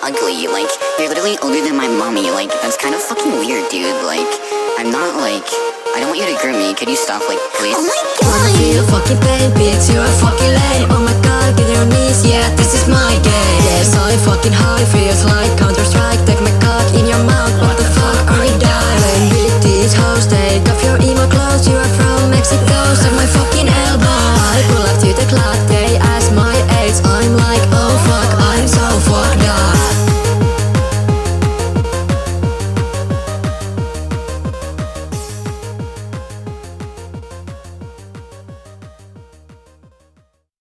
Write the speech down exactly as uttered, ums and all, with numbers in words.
ugly. Like, you're literally older than my mommy. Like, that's kind of fucking weird, dude. Like, I'm not, like, I don't want you to groom me. Could you stop, like, please? Oh my god! Wanna be a fucking babe, bitch, you're a fucking lame. Oh my god, get on your knees, yeah, this is my game. Yeah, so fucking hard, it feels like Counter-Strike.